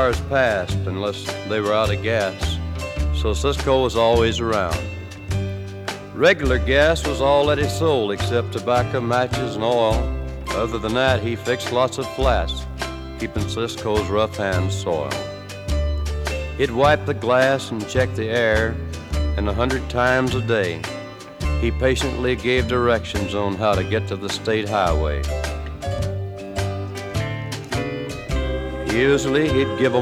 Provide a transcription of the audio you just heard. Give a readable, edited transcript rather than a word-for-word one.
cars passed unless they were out of gas, so Cisco was always around. Regular gas was all that he sold except tobacco, matches, and oil. Other than that, he fixed lots of flats, keeping Cisco's rough hands soiled. He'd wipe the glass and check the air, and 100 times a day, he patiently gave directions on how to get to the state highway. Usually he'd give 'em